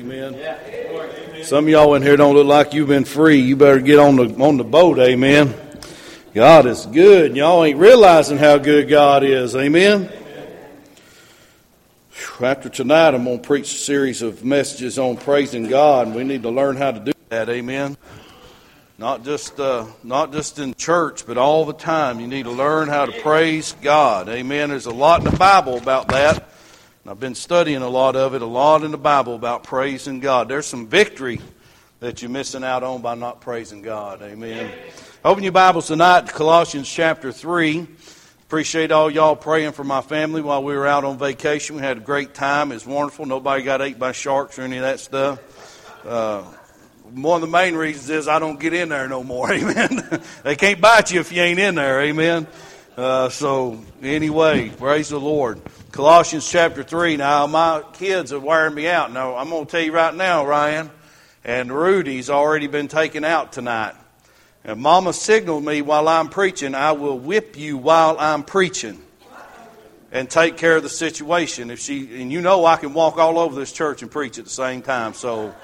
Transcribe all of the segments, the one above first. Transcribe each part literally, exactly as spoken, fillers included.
Amen. Some of y'all in here don't look like you've been free. You better get on the on the boat. Amen. God is good. And y'all ain't realizing how good God is. Amen. After tonight, I'm going to preach a series of messages on praising God, and we need to learn how to do that. Amen. Not just uh, not just in church, but all the time. You need to learn how to praise God. Amen. There's a lot in the Bible about that. I've been studying a lot of it, a lot in the Bible about praising God. There's some victory that you're missing out on by not praising God. Amen. Open your Bibles tonight to Colossians chapter three. Appreciate all y'all praying for my family while we were out on vacation. We had a great time. It was wonderful. Nobody got ate by sharks or any of that stuff. Uh, one of the main reasons is I don't get in there no more. Amen. They can't bite you if you ain't in there. Amen. Uh, so anyway, praise the Lord. Colossians chapter three. Now, my kids are wearing me out. Now, I'm going to tell you right now, Ryan and Rudy's already been taken out tonight. And Mama signaled me while I'm preaching, I will whip you while I'm preaching and take care of the situation. If she, and you know I can walk all over this church and preach at the same time. So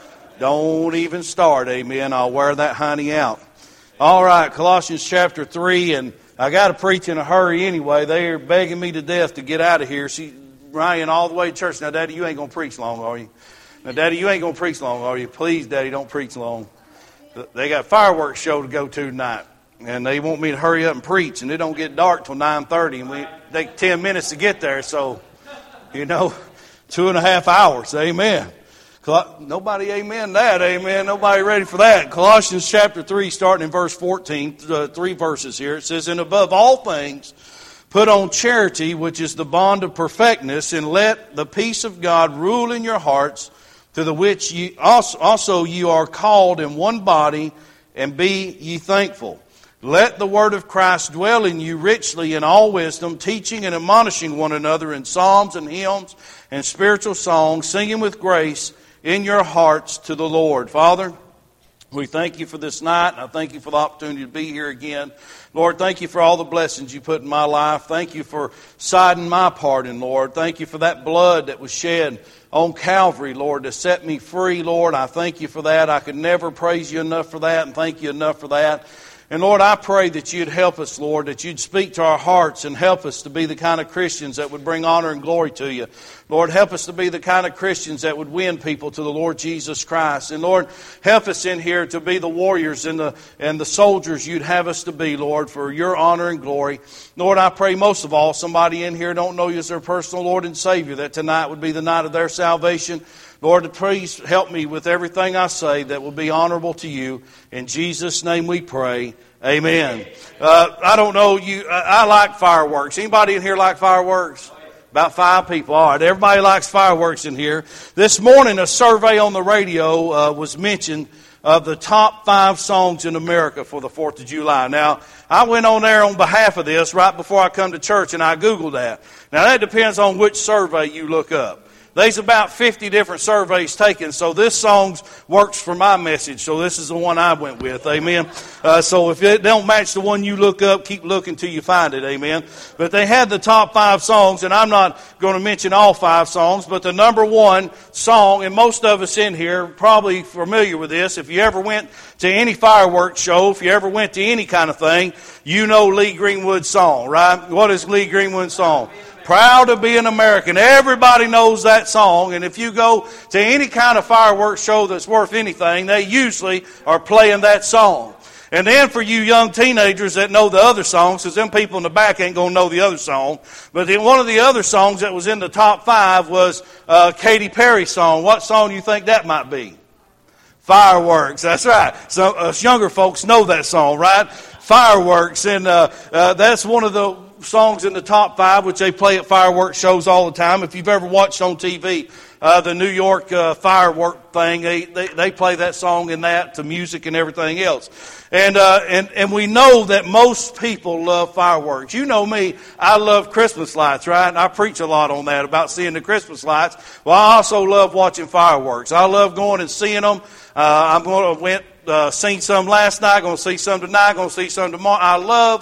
don't even start, amen. I'll wear that honey out. All right, Colossians chapter three, and I got to preach in a hurry anyway. They are begging me to death to get out of here. She Ryan all the way to church. Now, Daddy, you ain't going to preach long, are you? Now, Daddy, you ain't going to preach long, are you? Please, Daddy, don't preach long. They got a fireworks show to go to tonight, and they want me to hurry up and preach, and it don't get dark till nine thirty, and we take ten minutes to get there. So, you know, two and a half hours. Amen. Nobody amen that, amen. Nobody ready for that. Colossians chapter three, starting in verse fourteen, uh, three verses here. It says, and above all things, put on charity, which is the bond of perfectness, and let the peace of God rule in your hearts, to the which ye also, also you are called in one body, and be ye thankful. Let the word of Christ dwell in you richly in all wisdom, teaching and admonishing one another in psalms and hymns and spiritual songs, singing with grace in your hearts to the Lord. Father, we thank you for this night, and I thank you for the opportunity to be here again. Lord, thank you for all the blessings you put in my life. Thank you for siding my part in, Lord. Thank you for that blood that was shed on Calvary, Lord, to set me free, Lord. I thank you for that. I could never praise you enough for that and thank you enough for that. And Lord, I pray that you'd help us, Lord, that you'd speak to our hearts and help us to be the kind of Christians that would bring honor and glory to you. Lord, help us to be the kind of Christians that would win people to the Lord Jesus Christ. And Lord, help us in here to be the warriors and the and the soldiers you'd have us to be, Lord, for your honor and glory. Lord, I pray most of all, somebody in here don't know you as their personal Lord and Savior, that tonight would be the night of their salvation. Lord, please help me with everything I say that will be honorable to you. In Jesus' name we pray. Amen. Uh, I don't know, you. I, I like fireworks. Anybody in here like fireworks? About five people. All right, everybody likes fireworks in here. This morning, a survey on the radio uh, was mentioned of the top five songs in America for the fourth of July. Now, I went on there on behalf of this right before I come to church, and I Googled that. Now, that depends on which survey you look up. There's about fifty different surveys taken, so this song works for my message. So this is the one I went with, amen. Uh, so if it don't match the one you look up, keep looking till you find it, amen. But they had the top five songs, and I'm not going to mention all five songs, but the number one song, and most of us in here are probably familiar with this. If you ever went to any fireworks show, if you ever went to any kind of thing, you know Lee Greenwood's song, right? What is Lee Greenwood's song? Proud to be an American. Everybody knows that song. And if you go to any kind of fireworks show that's worth anything, they usually are playing that song. And then for you young teenagers that know the other songs, because them people in the back ain't going to know the other song. But then one of the other songs that was in the top five was uh, Katy Perry's song. What song do you think that might be? Fireworks. That's right. So us younger folks know that song, right? Fireworks. And uh, uh, that's one of the songs in the top five, which they play at fireworks shows all the time. If you've ever watched on T V, uh, the New York uh, firework thing, they, they they play that song in that to music and everything else. And uh, and and we know that most people love fireworks. You know me, I love Christmas lights, right? And I preach a lot on that about seeing the Christmas lights. Well, I also love watching fireworks. I love going and seeing them. Uh, I'm going to went uh, seen some last night. Going to see some tonight. Going to see some tomorrow. I love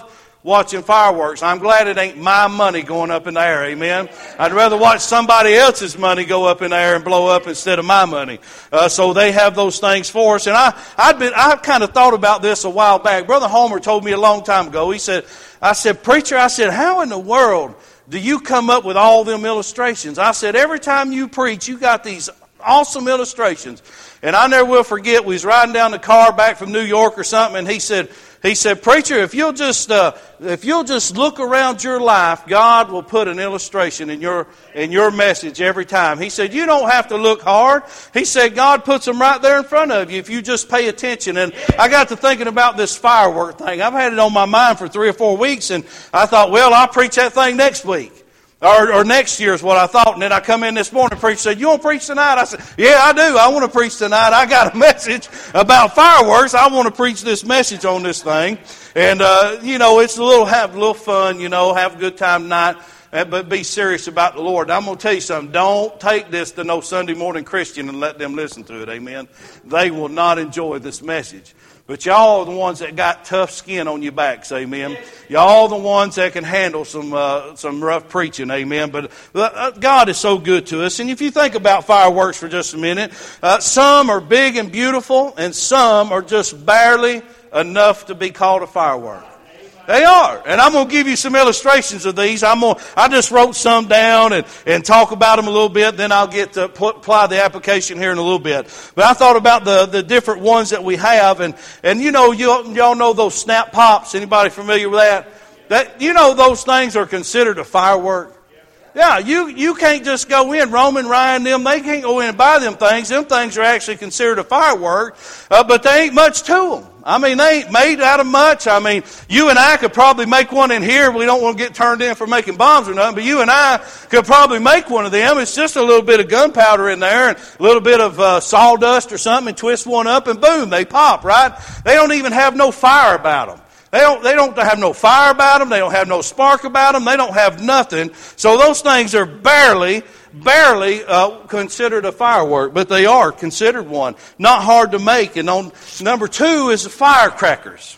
watching fireworks. I'm glad it ain't my money going up in the air, amen. I'd rather watch somebody else's money go up in the air and blow up instead of my money. Uh, so they have those things for us. And I, I'd been, I've kind of thought about this a while back. Brother Homer told me a long time ago. He said, I said, preacher, I said, how in the world do you come up with all them illustrations? I said, every time you preach, you got these awesome illustrations. And I never will forget, we was riding down the car back from New York or something, and he said, He said, preacher, if you'll just uh, if you'll just look around your life, God will put an illustration in your in your message every time. He said, you don't have to look hard. He said, God puts them right there in front of you if you just pay attention. And I got to thinking about this firework thing. I've had it on my mind for three or four weeks, and I thought, well, I'll preach that thing next week. Or, or next year is what I thought. And then I come in this morning and preach, said, you want to preach tonight? I said, yeah, I do. I want to preach tonight. I got a message about fireworks. I want to preach this message on this thing. And, uh, you know, it's a little, have a little fun, you know, have a good time tonight, but be serious about the Lord. I'm going to tell you something. Don't take this to no Sunday morning Christian and let them listen to it. Amen. They will not enjoy this message. But y'all are the ones that got tough skin on your backs, amen. Y'all are the ones that can handle some uh, some rough preaching, amen. But uh, God is so good to us. And if you think about fireworks for just a minute, uh, some are big and beautiful, and some are just barely enough to be called a firework. They are. And I'm going to give you some illustrations of these. I'm going to, I just wrote some down and, and talk about them a little bit. Then I'll get to put, apply the application here in a little bit. But I thought about the, the different ones that we have. And, and you know, you, y'all know those snap pops. Anybody familiar with that? That, you know, those things are considered a firework. Yeah, you, you can't just go in. Roman, Ryan, them, they can't go in and buy them things. Them things are actually considered a firework. Uh, but there ain't much to them. I mean, they ain't made out of much. I mean, you and I could probably make one in here. We don't want to get turned in for making bombs or nothing, but you and I could probably make one of them. It's just a little bit of gunpowder in there and a little bit of uh, sawdust or something, and twist one up and boom, they pop, right? They don't even have no fire about them. They don't, they don't have no fire about them. They don't have no spark about them. They don't have nothing. So those things are barely, barely uh, considered a firework, but they are considered one. Not hard to make. And on number two is the firecrackers.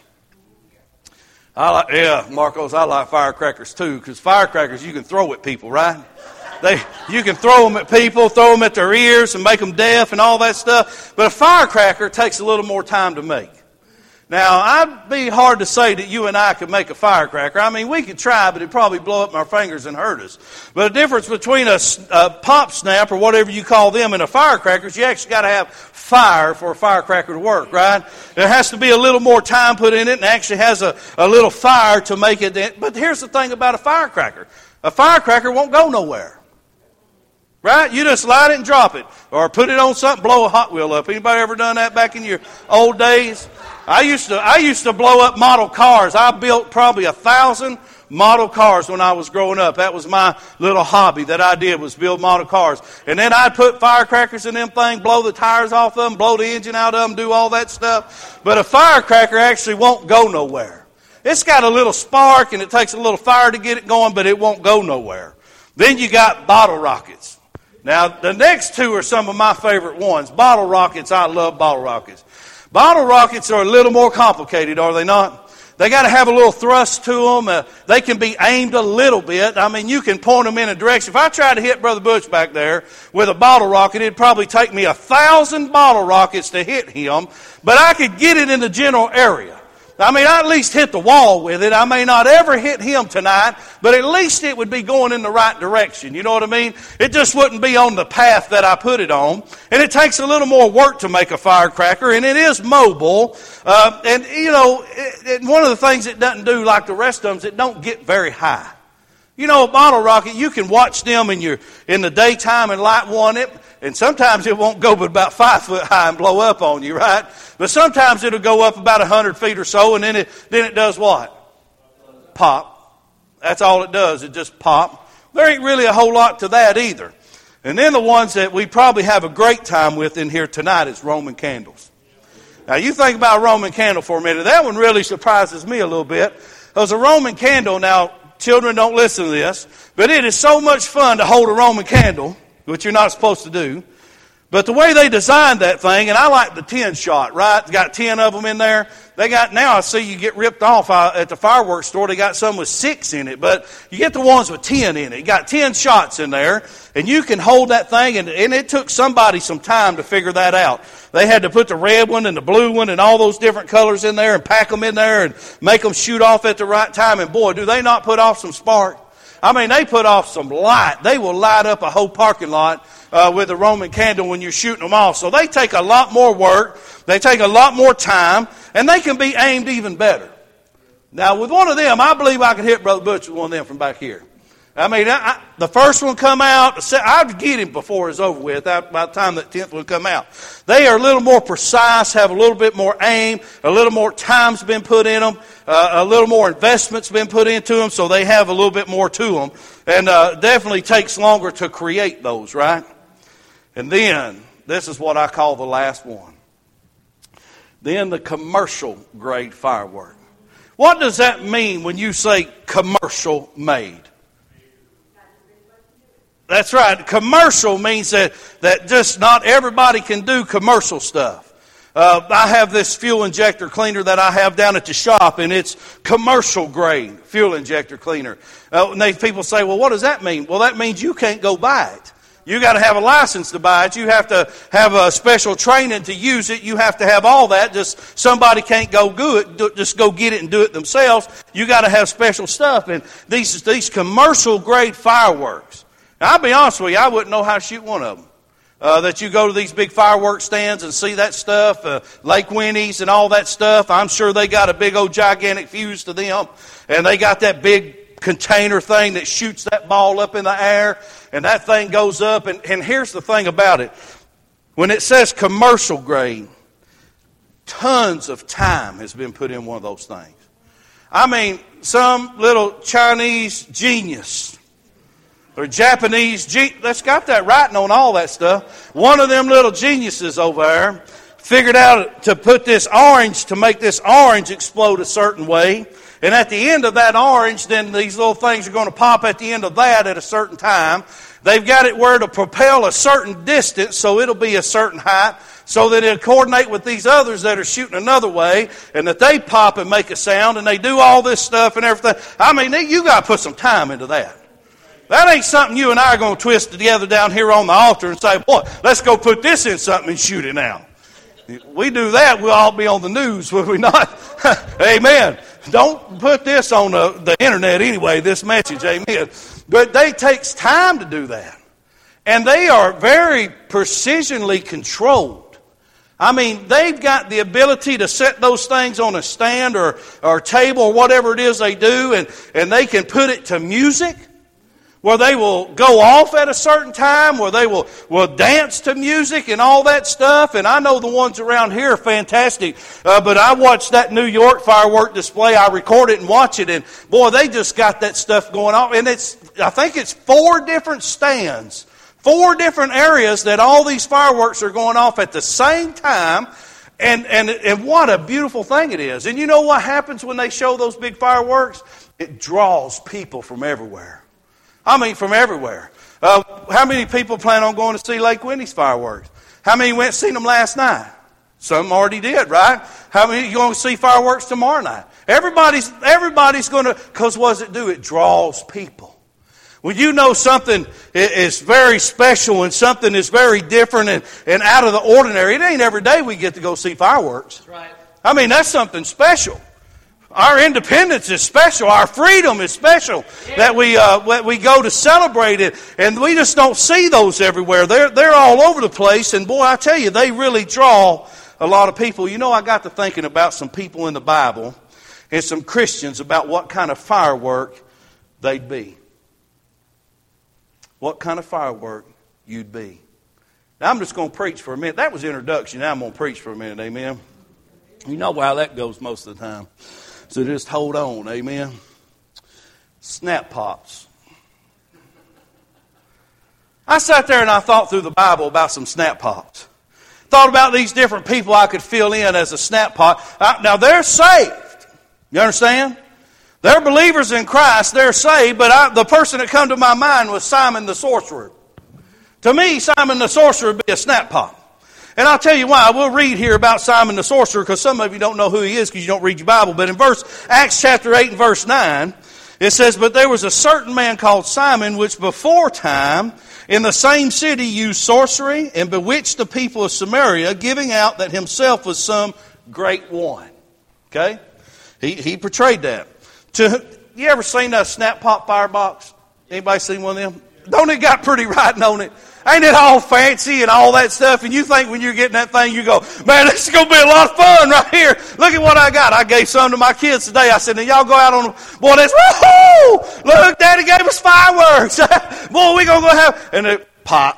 I like, yeah, Marcos, I like firecrackers too, because firecrackers you can throw at people, right? They, you can throw them at people, throw them at their ears and make them deaf and all that stuff. But a firecracker takes a little more time to make. Now, I'd be hard to say that you and I could make a firecracker. I mean, we could try, but it'd probably blow up our fingers and hurt us. But the difference between a, a pop snap or whatever you call them and a firecracker is you actually got to have fire for a firecracker to work, right? There has to be a little more time put in it and actually has a, a little fire to make it. But here's the thing about a firecracker. A firecracker won't go nowhere. Right? You just light it and drop it. Or put it on something, blow a Hot Wheel up. Anybody ever done that back in your old days? I used to I used to blow up model cars. I built probably a thousand model cars when I was growing up. That was my little hobby that I did, was build model cars. And then I'd put firecrackers in them things, blow the tires off of them, blow the engine out of them, do all that stuff. But a firecracker actually won't go nowhere. It's got a little spark and it takes a little fire to get it going, but it won't go nowhere. Then you got bottle rockets. Now, the next two are some of my favorite ones. Bottle rockets, I love bottle rockets. Bottle rockets are a little more complicated, are they not? They got to have a little thrust to them. Uh, they can be aimed a little bit. I mean, you can point them in a direction. If I tried to hit Brother Butch back there with a bottle rocket, it'd probably take me a thousand bottle rockets to hit him, but I could get it in the general area. I mean, I at least hit the wall with it. I may not ever hit him tonight, but at least it would be going in the right direction. You know what I mean? It just wouldn't be on the path that I put it on. And it takes a little more work to make a firecracker, and it is mobile. Uh, and, you know, it, it, one of the things it doesn't do like the rest of them is it don't get very high. You know, a bottle rocket, you can watch them in your in the daytime and light one. It, and sometimes it won't go but about five foot high and blow up on you, right? But sometimes it'll go up about a hundred feet or so, and then it then it does what? Pop. That's all it does. It just pop. There ain't really a whole lot to that either. And then the ones that we probably have a great time with in here tonight is Roman candles. Now you think about a Roman candle for a minute. That one really surprises me a little bit. Because a Roman candle, now children don't listen to this, but it is so much fun to hold a Roman candle, which you're not supposed to do. But the way they designed that thing, and I like the ten shot, right? It's got ten of them in there. They got, now I see you get ripped off at the fireworks store. They got some with six in it, but you get the ones with ten in it. You got ten shots in there, and you can hold that thing, and, and it took somebody some time to figure that out. They had to put the red one and the blue one and all those different colors in there and pack them in there and make them shoot off at the right time. And boy, do they not put off some spark. I mean, they put off some light. They will light up a whole parking lot uh, with a Roman candle when you're shooting them off. So they take a lot more work. They take a lot more time. And they can be aimed even better. Now, with one of them, I believe I could hit Brother Butch with one of them from back here. I mean, I, I, the first one come out, I'd get him before it's over with, by the time that tenth one come out. They are a little more precise, have a little bit more aim, a little more time's been put in them, uh, a little more investment's been put into them, so they have a little bit more to them. And uh, definitely takes longer to create those, right? And then, this is what I call the last one. Then the commercial grade firework. What does that mean when you say commercial made? That's right. Commercial means that, that just not everybody can do commercial stuff. Uh, I have this fuel injector cleaner that I have down at the shop, and it's commercial grade fuel injector cleaner. Uh, and they, people say, well, what does that mean? Well, that means you can't go buy it. You got to have a license to buy it. You have to have a special training to use it. You have to have all that. Just somebody can't go do it. Just go get it and do it themselves. You got to have special stuff. And these these commercial grade fireworks. Now, I'll be honest with you, I wouldn't know how to shoot one of them. Uh, that you go to these big fireworks stands and see that stuff, uh, Lake Winnie's and all that stuff. I'm sure they got a big old gigantic fuse to them, and they got that big container thing that shoots that ball up in the air, and that thing goes up. And, and here's the thing about it. When it says commercial grade, tons of time has been put in one of those things. I mean, some little Chinese genius or Japanese genius, that's got that writing on all that stuff. One of them little geniuses over there figured out to put this orange, to make this orange explode a certain way. And at the end of that orange, then these little things are going to pop at the end of that at a certain time. They've got it where to propel a certain distance, so it'll be a certain height, so that it'll coordinate with these others that are shooting another way, and that they pop and make a sound, and they do all this stuff and everything. I mean, you got to put some time into that. That ain't something you and I are going to twist together down here on the altar and say, boy, let's go put this in something and shoot it now. We do that, we'll all be on the news, will we not? Amen. Don't put this on the, the internet anyway, this message, amen. But they takes time to do that. And they are very precisionally controlled. I mean, they've got the ability to set those things on a stand or, or table or whatever it is they do, and, and they can put it to music, where they will go off at a certain time, where they will, will dance to music and all that stuff. And I know the ones around here are fantastic. Uh, but I watched that New York firework display. I record it and watch it. And boy, they just got that stuff going on. And it's, I think it's four different stands, four different areas that all these fireworks are going off at the same time. And, and, and what a beautiful thing it is. And you know what happens when they show those big fireworks? It draws people from everywhere. I mean, from everywhere. Uh, how many people plan on going to see Lake Winnie's fireworks? How many went and seen them last night? Some already did, right? How many are going to see fireworks tomorrow night? Everybody's everybody's going to, because what does it do? It draws people. When you know something is very special and something is very different and, and out of the ordinary, it ain't every day we get to go see fireworks. That's right. I mean, that's something special. Our independence is special. Our freedom is special. Yeah. That we uh, that we go to celebrate it, and we just don't see those everywhere. They're they're all over the place, and boy, I tell you, they really draw a lot of people. You know, I got to thinking about some people in the Bible and some Christians about what kind of firework they'd be. What kind of firework you'd be. Now, I'm just going to preach for a minute. That was introduction. Now I'm going to preach for a minute. Amen. You know how that goes most of the time. So just hold on, amen. Snap pops. I sat there and I thought through the Bible about some snap pops. Thought about these different people I could fill in as a snap pop. Now they're saved. You understand? They're believers in Christ. They're saved. But I, the person that come to my mind was Simon the sorcerer. To me, Simon the sorcerer would be a snap pop. And I'll tell you why. We'll read here about Simon the sorcerer because some of you don't know who he is because you don't read your Bible. But in verse Acts chapter eight and verse nine, it says, "But there was a certain man called Simon, which before time in the same city used sorcery and bewitched the people of Samaria, giving out that himself was some great one." Okay? He he portrayed that. To, you ever seen a snap pop firebox? Anybody seen one of them? Don't it got pretty writing on it? Ain't it all fancy and all that stuff? And you think when you're getting that thing, you go, man, this is going to be a lot of fun right here. Look at what I got. I gave some to my kids today. I said, now y'all go out on the, boy, that's, woohoo! Look, Daddy gave us fireworks. Boy, we going to go have, and it pop.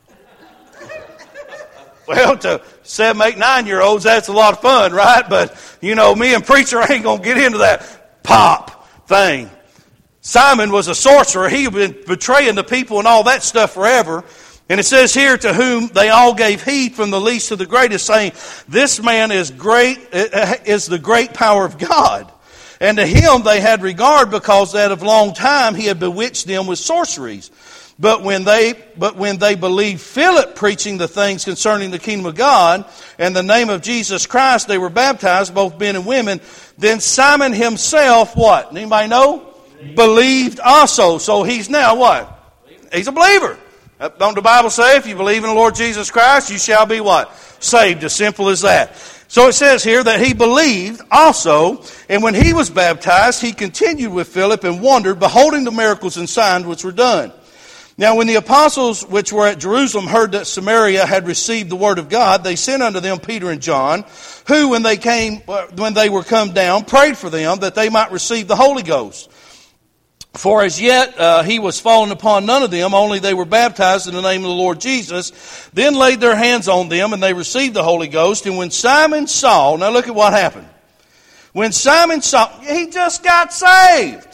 Well, to seven, eight, nine-year-olds, that's a lot of fun, right? But, you know, me and preacher ain't going to get into that pop thing. Simon was a sorcerer. He had been betraying the people and all that stuff forever. And it says here, to whom they all gave heed from the least to the greatest, saying, this man is great, is the great power of God. And to him they had regard, because that of long time he had bewitched them with sorceries. But when they, but when they believed Philip preaching the things concerning the kingdom of God and the name of Jesus Christ, they were baptized, both men and women. Then Simon himself, what? Anybody know? Believed also. So he's now what? He's a believer. Don't the Bible say if you believe in the Lord Jesus Christ, you shall be what? Saved. As simple as that. So it says here that he believed also, and when he was baptized, he continued with Philip and wondered, beholding the miracles and signs which were done. Now when the apostles which were at Jerusalem heard that Samaria had received the word of God, they sent unto them Peter and John, who when they came, when they were come down, prayed for them that they might receive the Holy Ghost. For as yet uh, he was fallen upon none of them, only they were baptized in the name of the Lord Jesus. Then laid their hands on them, and they received the Holy Ghost. And when Simon saw, now look at what happened. When Simon saw, he just got saved.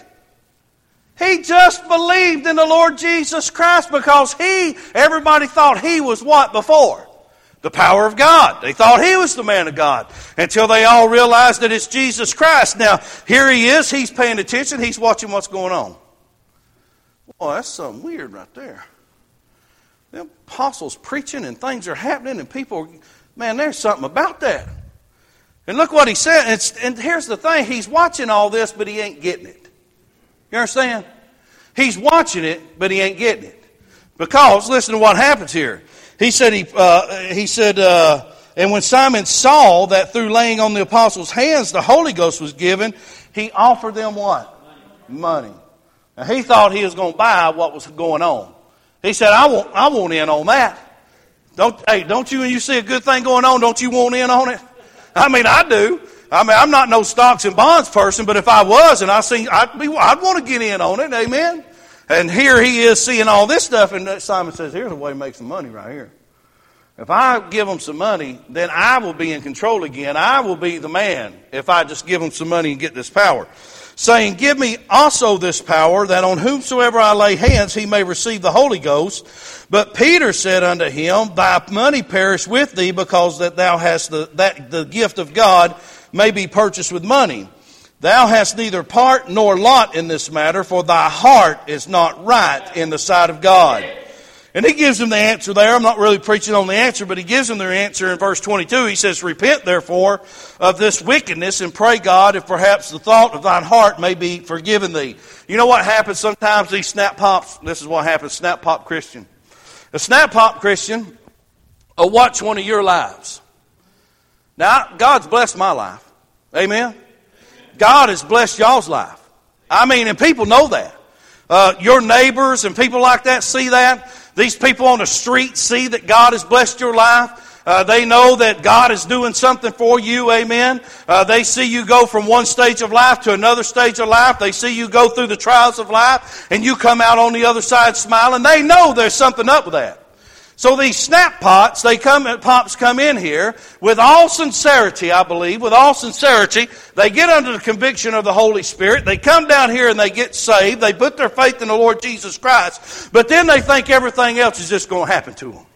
He just believed in the Lord Jesus Christ because he, everybody thought he was what before? The power of God. They thought he was the man of God until they all realized that it's Jesus Christ. Now, here he is. He's paying attention. He's watching what's going on. Boy, that's something weird right there. The apostles preaching and things are happening and people, man, there's something about that. And look what he said. It's, and here's the thing. He's watching all this, but he ain't getting it. You understand? He's watching it, but he ain't getting it. Because, listen to what happens here. He said, he, uh, he said, uh, and when Simon saw that through laying on the apostles' hands the Holy Ghost was given, he offered them what? Money. Money. Now, he thought he was going to buy what was going on. He said, I want, I want in on that. Don't, hey, don't you, when you see a good thing going on, don't you want in on it? I mean, I do. I mean, I'm not no stocks and bonds person, but if I was and I seen, I'd be, I'd want to get in on it. Amen. And here he is seeing all this stuff, and Simon says, here's a way to make some money right here. If I give them some money, then I will be in control again. I will be the man if I just give them some money and get this power. Saying, give me also this power, that on whomsoever I lay hands, he may receive the Holy Ghost. But Peter said unto him, thy money perish with thee, because that thou hast the, that the gift of God may be purchased with money. Thou hast neither part nor lot in this matter, for thy heart is not right in the sight of God. And he gives them the answer there. I'm not really preaching on the answer, but he gives them their answer in verse twenty-two. He says, repent therefore of this wickedness, and pray God, if perhaps the thought of thine heart may be forgiven thee. You know what happens sometimes, these snap pops? This is what happens, snap pop Christian. A snap pop Christian will watch one of your lives. Now, God's blessed my life. Amen? God has blessed y'all's life. I mean, and people know that. Uh, your neighbors and people like that see that. These people on the street see that God has blessed your life. Uh, they know that God is doing something for you. Amen. Uh, they see you go from one stage of life to another stage of life. They see you go through the trials of life and you come out on the other side smiling. They know there's something up with that. So these snap pots, they come, pops come in here with all sincerity, I believe, with all sincerity. They get under the conviction of the Holy Spirit. They come down here and they get saved. They put their faith in the Lord Jesus Christ. But then they think everything else is just going to happen to them.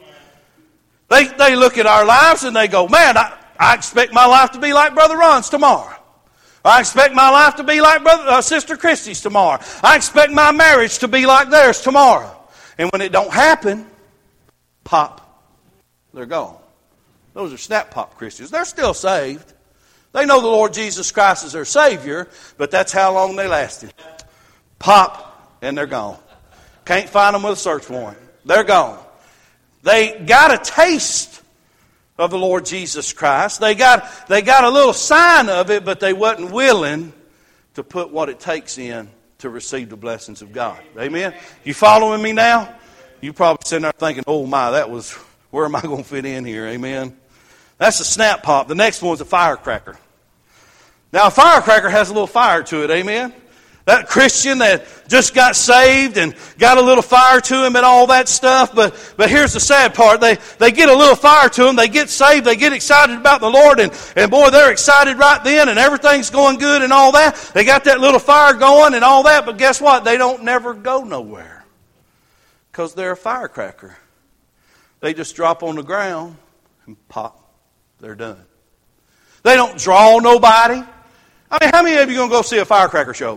They, they look at our lives and they go, man, I, I expect my life to be like Brother Ron's tomorrow. I expect my life to be like Brother, uh, Sister Christy's tomorrow. I expect my marriage to be like theirs tomorrow. And when it don't happen, pop, they're gone. Those are snap pop Christians. They're still saved. They know the Lord Jesus Christ is their Savior, but that's how long they lasted. Pop, and they're gone. Can't find them with a search warrant. They're gone. They got a taste of the Lord Jesus Christ. They got, they got a little sign of it, but they wasn't willing to put what it takes in to receive the blessings of God. Amen? You following me now? You probably sitting there thinking, oh my, that was, where am I going to fit in here? Amen? That's a snap pop. The next one's a firecracker. Now, a firecracker has a little fire to it. Amen? That Christian that just got saved and got a little fire to him and all that stuff. But but here's the sad part. They they get a little fire to them. They get saved. They get excited about the Lord. And, and boy, they're excited right then. And everything's going good and all that. They got that little fire going and all that. But guess what? They don't never go nowhere. Because they're a firecracker. They just drop on the ground and pop. They're done. They don't draw nobody. I mean, how many of you going to go see a firecracker show?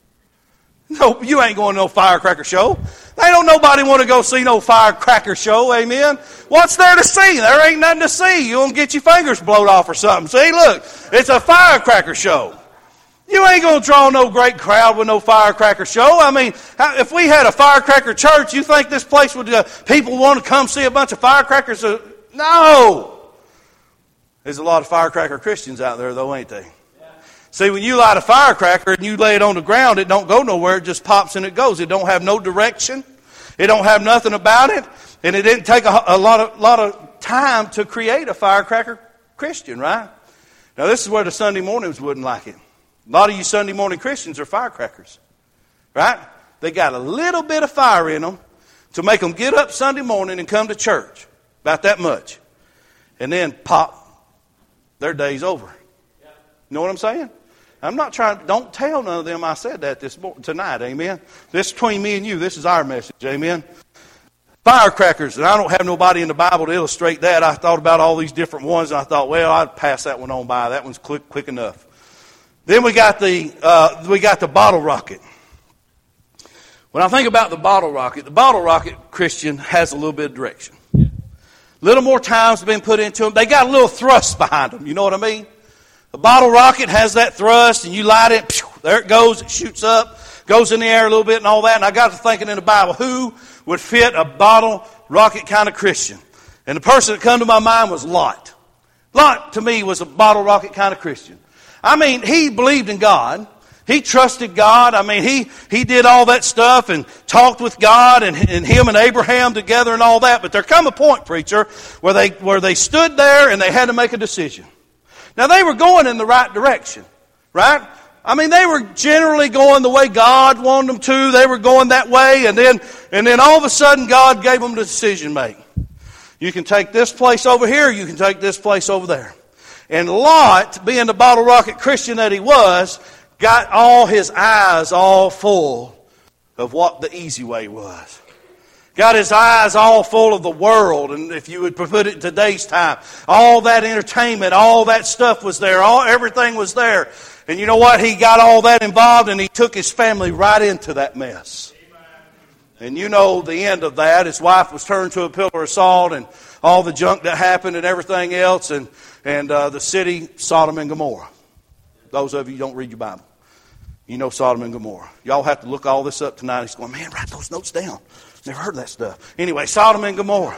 No, you ain't going to no firecracker show. They don't nobody want to go see no firecracker show, amen? What's there to see? There ain't nothing to see. You're going to get your fingers blowed off or something. See, look, it's a firecracker show. You ain't going to draw no great crowd with no firecracker show. I mean, if we had a firecracker church, you think this place would, uh, people want to come see a bunch of firecrackers? Uh, no. There's a lot of firecracker Christians out there, though, ain't they? See, when you light a firecracker and you lay it on the ground, it don't go nowhere. It just pops and it goes. It don't have no direction. It don't have nothing about it. And it didn't take a, a lot of lot of time to create a firecracker Christian, right? Now, this is where the Sunday mornings wouldn't like it. A lot of you Sunday morning Christians are firecrackers, right? They got a little bit of fire in them to make them get up Sunday morning and come to church. About that much. And then pop, their day's over. You know what I'm saying? I'm not trying, don't tell none of them I said that this tonight, amen? This is between me and you. This is our message, amen? Firecrackers, and I don't have nobody in the Bible to illustrate that. I thought about all these different ones, and I thought, well, I'd pass that one on by. That one's quick, quick enough. Then we got the uh, we got the bottle rocket. When I think about the bottle rocket, the bottle rocket Christian has a little bit of direction. A little more time's been put into them. They got a little thrust behind them, you know what I mean? The bottle rocket has that thrust, and you light it, pew, there it goes, it shoots up, goes in the air a little bit and all that. And I got to thinking in the Bible, who would fit a bottle rocket kind of Christian? And the person that come to my mind was Lot. Lot, to me, was a bottle rocket kind of Christian. I mean, he believed in God. He trusted God. I mean, he, he did all that stuff and talked with God and, and him and Abraham together and all that. But there come a point, preacher, where they where they stood there and they had to make a decision. Now, they were going in the right direction, right? I mean, they were generally going the way God wanted them to. They were going that way, and then and then all of a sudden, God gave them the decision make. You can take this place over here, you can take this place over there. And Lot, being the bottle rocket Christian that he was, got all his eyes all full of what the easy way was. Got his eyes all full of the world, and if you would put it in today's time, all that entertainment, all that stuff was there, all everything was there. And you know what? He got all that involved, and he took his family right into that mess. And you know the end of that. His wife was turned to a pillar of salt, and all the junk that happened and everything else, and, and uh, the city, Sodom and Gomorrah. Those of you who don't read your Bible, you know Sodom and Gomorrah. Y'all have to look all this up tonight. He's going, man, write those notes down. Never heard of that stuff. Anyway, Sodom and Gomorrah.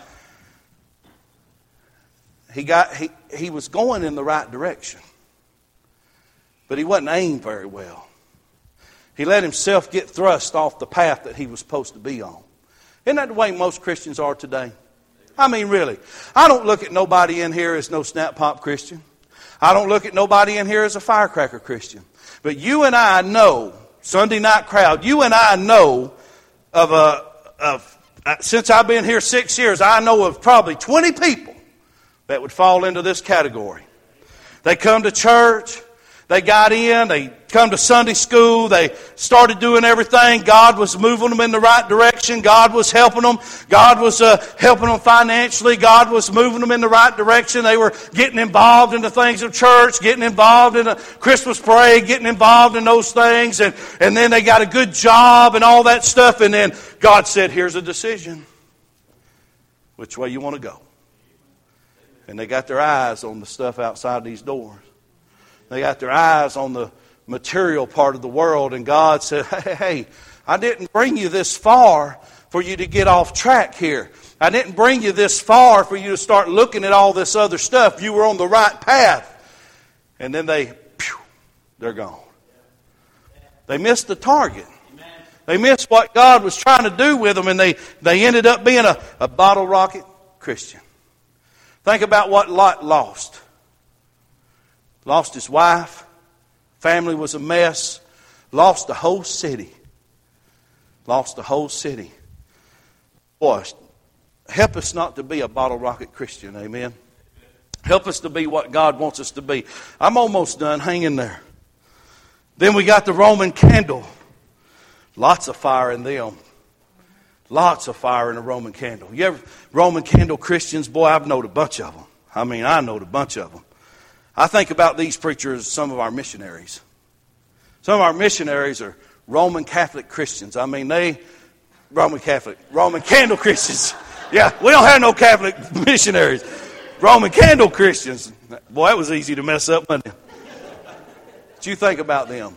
He got he, he was going in the right direction. But he wasn't aimed very well. He let himself get thrust off the path that he was supposed to be on. Isn't that the way most Christians are today? I mean, really. I don't look at nobody in here as no snap pop Christian. I don't look at nobody in here as a firecracker Christian. But you and I know, Sunday night crowd, you and I know of a, of, uh, since I've been here six years, I know of probably twenty people that would fall into this category. They come to church, they got in, they come to Sunday school, they started doing everything. God was moving them in the right direction. God was helping them. God was uh, helping them financially. God was moving them in the right direction. They were getting involved in the things of church, getting involved in the Christmas parade, getting involved in those things. And, and then they got a good job and all that stuff. And then God said, here's a decision. which way you want to go. And they got their eyes on the stuff outside these doors. They got their eyes on the material part of the world. And God said, hey, hey, I didn't bring you this far for you to get off track here. I didn't bring you this far for you to start looking at all this other stuff. You were on the right path. And then they, phew, they're gone. They missed the target. They missed what God was trying to do with them, and they, they ended up being a, a bottle rocket Christian. Think about what Lot lost. Lost his wife. Family was a mess. Lost the whole city. Lost the whole city. Boy, help us not to be a bottle rocket Christian, amen? Help us to be what God wants us to be. I'm almost done. Hang in there. Then we got the Roman candle. Lots of fire in them. Lots of fire in a Roman candle. You ever, Roman candle Christians, boy, I've known a bunch of them. I mean, I know a bunch of them. I think about these preachers, some of our missionaries. Some of our missionaries are Roman Catholic Christians. I mean, they, Roman Catholic, Roman candle Christians. Yeah, we don't have no Catholic missionaries. Roman candle Christians. Boy, that was easy to mess up, wasn't it? But you think about them.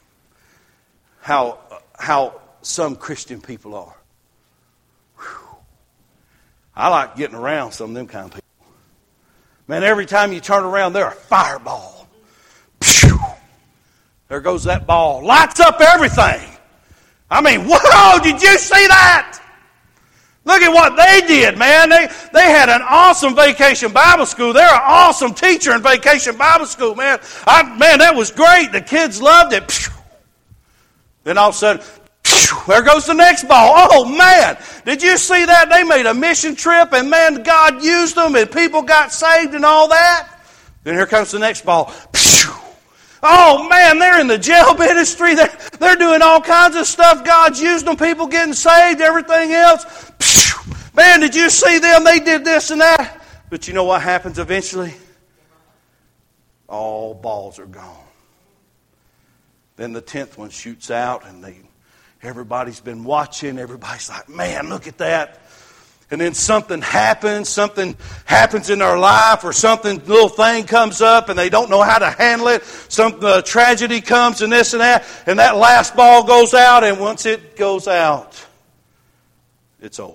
How, how some Christian people are. Whew. I like getting around some of them kind of people. Man, every time you turn around, they're a fireball. Phew. There goes that ball. Lights up everything. I mean, whoa, did you see that? Look at what they did, man. They they had an awesome vacation Bible school. They're an awesome teacher in vacation Bible school, man. I, man, that was great. The kids loved it. Phew. Then all of a sudden, phew, there goes the next ball. Oh, man. Did you see that? They made a mission trip, and, man, God used them, and people got saved and all that. Then here comes the next ball. Phew. Oh, man, they're in the jail ministry. They're, they're doing all kinds of stuff. God's used them, people getting saved, everything else. Phew. Man, did you see them? They did this and that. But you know what happens eventually? All balls are gone. Then the tenth one shoots out, and they, everybody's been watching. Everybody's like, man, look at that. And then something happens, something happens in their life, or something, little thing comes up, and they don't know how to handle it. Some uh, tragedy comes, and this and that, and that last ball goes out, and once it goes out, it's over.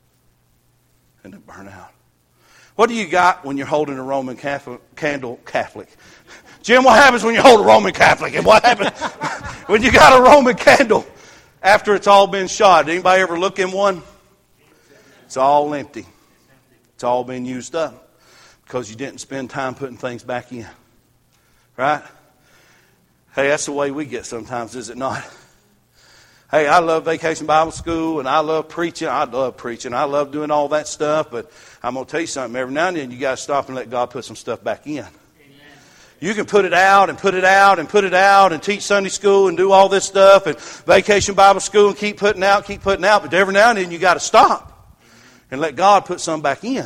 And it burn out. What do you got when you're holding a Roman Catholic, candle Catholic? Jim, what happens when you hold a Roman Catholic? And what happens when you got a Roman candle after it's all been shot? Anybody ever look in one? It's all empty. It's all been used up because you didn't spend time putting things back in. Right? Hey, that's the way we get sometimes, is it not? Hey, I love Vacation Bible School, and I love preaching. I love preaching. I love doing all that stuff, but I'm going to tell you something. Every now and then you got to stop and let God put some stuff back in. You can put it out and put it out and put it out and teach Sunday school and do all this stuff and Vacation Bible School and keep putting out, keep putting out. But every now and then you got to stop and let God put some back in.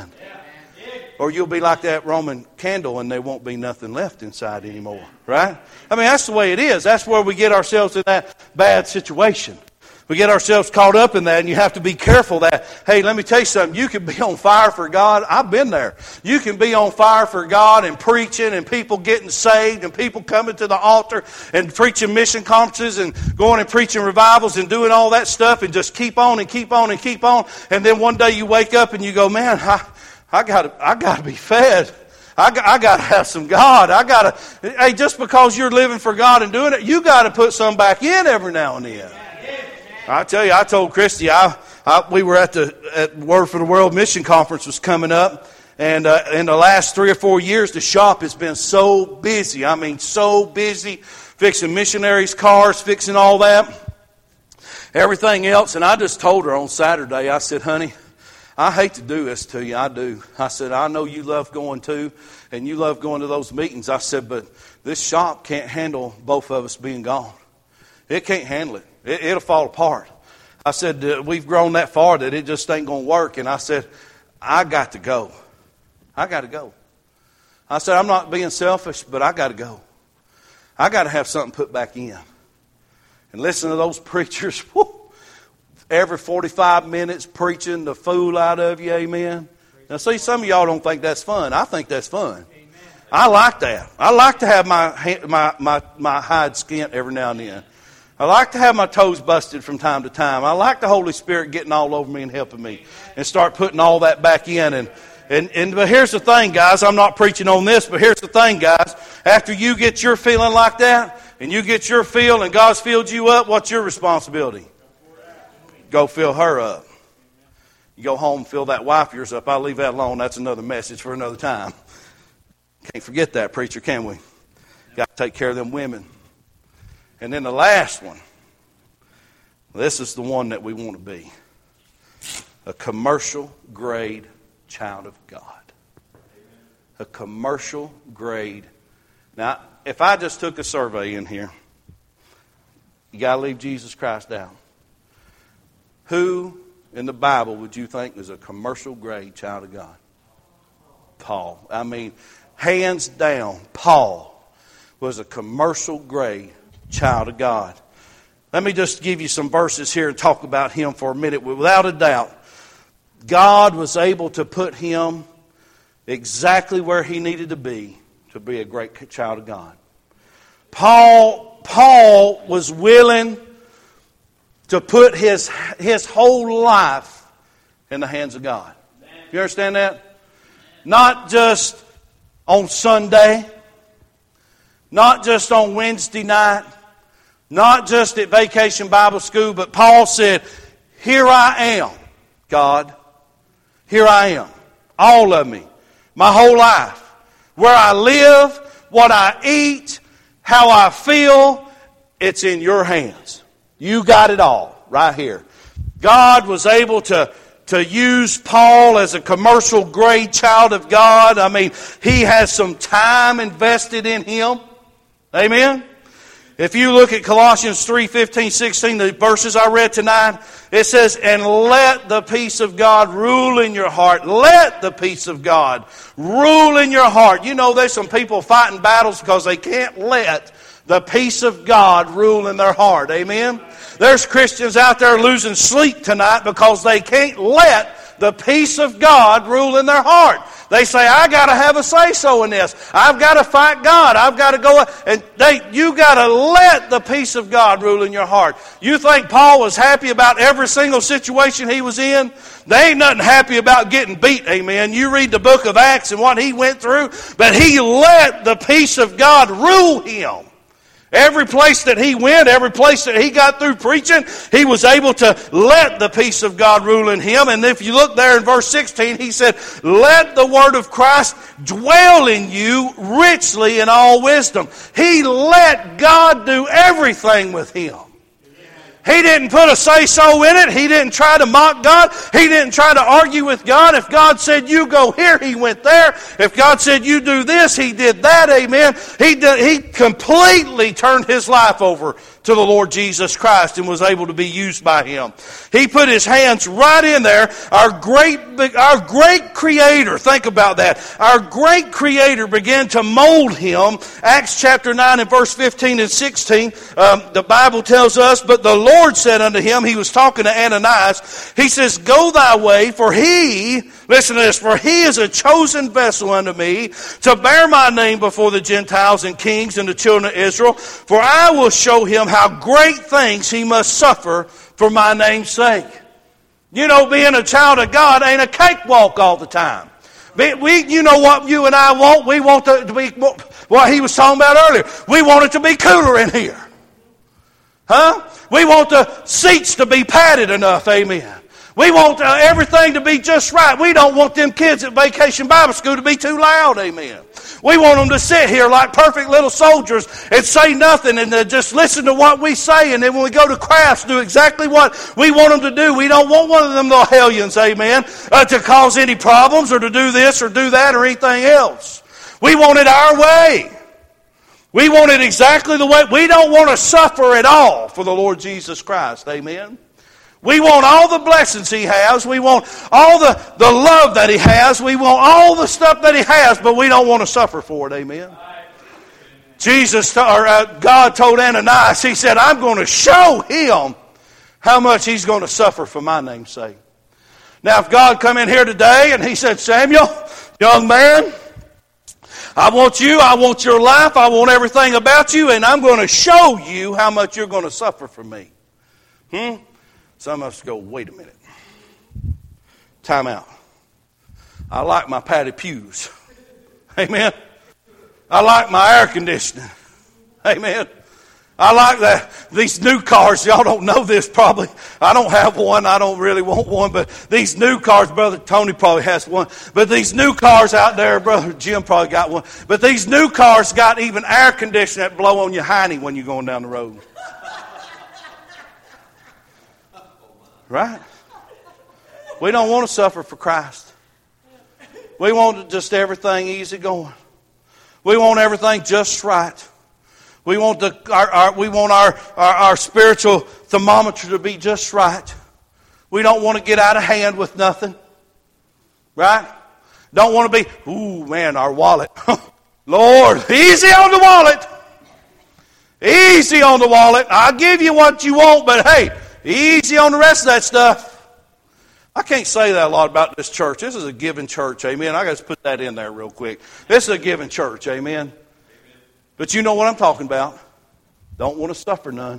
Or you'll be like that Roman candle and there won't be nothing left inside anymore. Right? I mean, that's the way it is. That's where we get ourselves in that bad situation. We get ourselves caught up in that, and you have to be careful that, hey, let me tell you something. You can be on fire for God. I've been there. You can be on fire for God and preaching and people getting saved and people coming to the altar and preaching mission conferences and going and preaching revivals and doing all that stuff and just keep on and keep on and keep on. And then one day you wake up and you go, man, I, I got I got to be fed. I got, I got to have some God. I got to, hey, just because you're living for God and doing it, you got to put some back in every now and then. I tell you, I told Christy, I, I we were at the at Word for the World Mission Conference was coming up, and uh, in the last three or four years, the shop has been so busy. I mean, so busy, fixing missionaries' cars, fixing all that, everything else. And I just told her on Saturday, I said, honey, I hate to do this to you. I do. I said, I know you love going to, and you love going to those meetings. I said, but this shop can't handle both of us being gone. It can't handle it. It, it'll fall apart. I said, uh, we've grown that far that it just ain't going to work. And I said, I got to go. I got to go. I said, I'm not being selfish, but I got to go. I got to have something put back in. And listen to those preachers. Whoo, every forty-five minutes preaching the fool out of you, amen. Now see, some of y'all don't think that's fun. I think that's fun. I like that. I like to have my my my, my hide skint every now and then. I like to have my toes busted from time to time. I like the Holy Spirit getting all over me and helping me and start putting all that back in. And, and, and but here's the thing, guys. I'm not preaching on this, but here's the thing, guys. After you get your feeling like that and you get your feel and God's filled you up, what's your responsibility? Go fill her up. You go home and fill that wife of yours up. I'll leave that alone. That's another message for another time. Can't forget that, preacher, can we? Got to take care of them women. And then the last one. This is the one that we want to be. A commercial grade child of God. A commercial grade. Now, if I just took a survey in here, you got to leave Jesus Christ out. Who in the Bible would you think is a commercial grade child of God? Paul. I mean, hands down, Paul was a commercial grade child of God. Let me just give you some verses here and talk about him for a minute. Without a doubt, God was able to put him exactly where he needed to be to be a great child of God. Paul, Paul was willing to put his, his whole life in the hands of God. You understand that? Not just on Sunday, not just on Wednesday night, not just at Vacation Bible School, but Paul said, here I am, God. Here I am. All of me. My whole life. Where I live, what I eat, how I feel, it's in your hands. You got it all right here. God was able to To use Paul as a commercial grade child of God. I mean, he has some time invested in him. Amen? If you look at Colossians three, fifteen, sixteen, the verses I read tonight, it says, and let the peace of God rule in your heart. Let the peace of God rule in your heart. You know, there's some people fighting battles because they can't let the peace of God rule in their heart. Amen? There's Christians out there losing sleep tonight because they can't let the peace of God rule in their heart. They say, I got to have a say-so in this. I've got to fight God. I've got to go. And they, you got to let the peace of God rule in your heart. You think Paul was happy about every single situation he was in? They ain't nothing happy about getting beat, amen. You read the book of Acts and what he went through, but he let the peace of God rule him. Every place that he went, every place that he got through preaching, he was able to let the peace of God rule in him. And if you look there in verse sixteen, he said, let the word of Christ dwell in you richly in all wisdom. He let God do everything with him. He didn't put a say-so in it. He didn't try to mock God. He didn't try to argue with God. If God said, you go here, he went there. If God said, you do this, he did that. Amen. He did, he completely turned his life over to the Lord Jesus Christ and was able to be used by him. He put his hands right in there. Our great, our great Creator, think about that. Our great Creator began to mold him. Acts chapter nine and verse fifteen and sixteen, um, the Bible tells us, but the Lord said unto him, he was talking to Ananias, he says, go thy way, for he, listen to this, for he is a chosen vessel unto me to bear my name before the Gentiles and kings and the children of Israel, for I will show him how great things he must suffer for my name's sake. You know, being a child of God ain't a cakewalk all the time. We, you know what you and I want? We want to be, what he was talking about earlier. We want it to be cooler in here. Huh? We want the seats to be padded enough, amen. We want uh, everything to be just right. We don't want them kids at Vacation Bible School to be too loud, amen. We want them to sit here like perfect little soldiers and say nothing and just listen to what we say. And then when we go to crafts, do exactly what we want them to do. We don't want one of them little hellions, amen, uh, to cause any problems or to do this or do that or anything else. We want it our way. We want it exactly the way. We don't want to suffer at all for the Lord Jesus Christ, amen. We want all the blessings he has. We want all the, the love that he has. We want all the stuff that he has, but we don't want to suffer for it. Amen. Jesus, or uh, God told Ananias, he said, I'm going to show him how much he's going to suffer for my name's sake. Now, if God come in here today and he said, Samuel, young man, I want you, I want your life, I want everything about you, and I'm going to show you how much you're going to suffer for me. Hmm? Some of us go, wait a minute. Time out. I like my patty pews. Amen. I like my air conditioning. Amen. I like that. These new cars, y'all don't know this probably. I don't have one. I don't really want one. But these new cars, Brother Tony probably has one. But these new cars out there, Brother Jim probably got one. But these new cars got even air conditioning that blow on your hiney when you're going down the road. Right? We don't want to suffer for Christ. We want just everything easy going. We want everything just right. We want the our, our we want our, our, our spiritual thermometer to be just right. We don't want to get out of hand with nothing. Right? Don't want to be, ooh man, our wallet. Lord, easy on the wallet. Easy on the wallet. I'll give you what you want, but hey, easy on the rest of that stuff. I can't say that a lot about this church. This is a giving church, amen. I got to put that in there real quick. This is a giving church, amen. But you know what I'm talking about. Don't want to suffer none.